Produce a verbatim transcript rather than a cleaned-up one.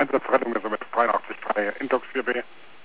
Einsatzrettung, also mit dreiundachtzig Komma drei Intox vier B.